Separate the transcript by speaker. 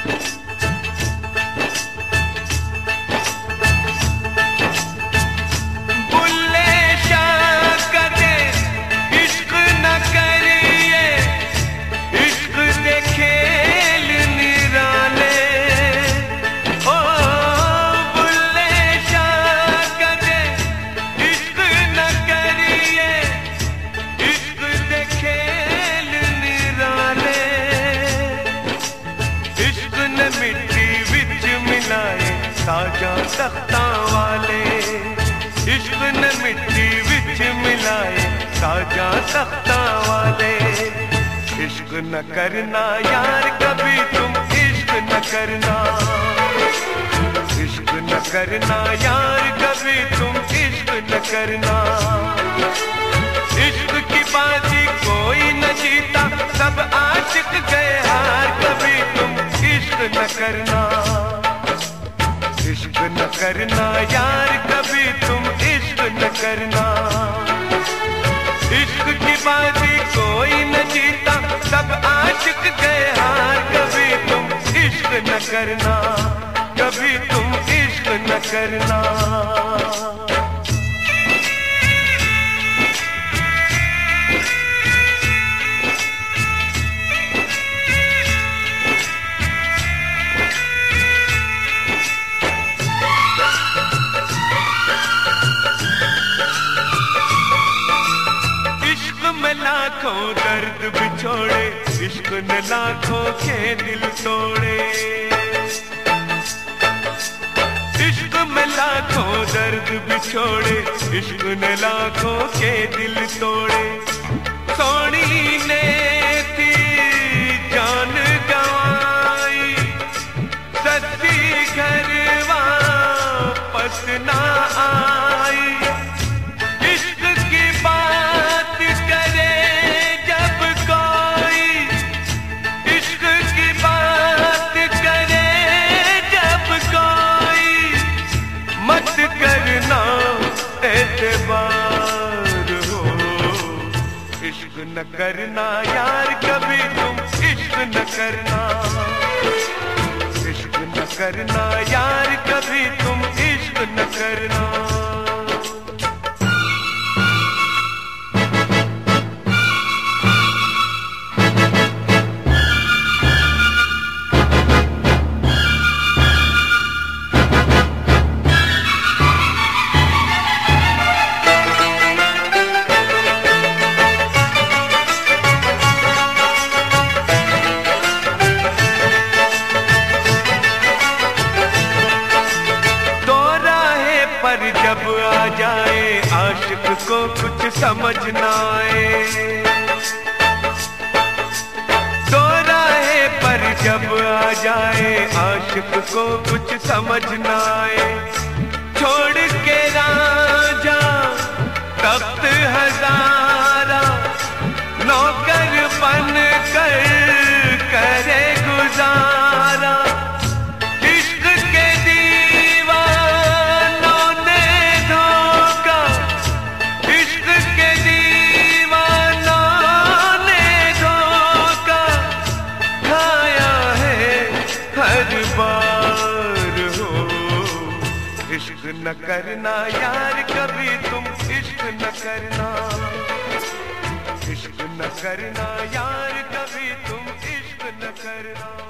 Speaker 1: साजा तख्तां वाले इश्क ने मिट्टी विच मिलाए साजा तख्तां वाले। इश्क न करना यार कभी तुम इश्क न करना, इश्क न करना यार कभी तुम इश्क न करना। इश्क की बाजी कोई न जीता सब आशिक गए हार, कभी तुम इश्क न करना, इश्क न करना यार कभी तुम इश्क न करना। इश्क की बाजी कोई न जीता सब आशिक गए हार, कभी तुम इश्क न करना, कभी तुम इश्क न करना। लाखों दर्द बिछोड़े इश्क ने लाखों के दिल तोड़े, इश्क में लाखों दर्द बिछोड़े इश्क ने लाखों के दिल तोड़े। सोनी ने थी जान गंवाई सच्ची घर वापस ना आई। इश्क न करना यार कभी तुम इश्क न करना, इश्क न करना यार कभी तुम इश्क न करना। जब आ जाए आशिक को कुछ समझ ना आए, दो राहे पर जब आ जाए आशिक को कुछ समझ ना आए। छोड़ के राजा तख्त हजारा नौकर बन कर करे गुजारा। इश्क न करना यार कभी तुम इश्क न करना, इश्क न करना यार कभी तुम इश्क न करना।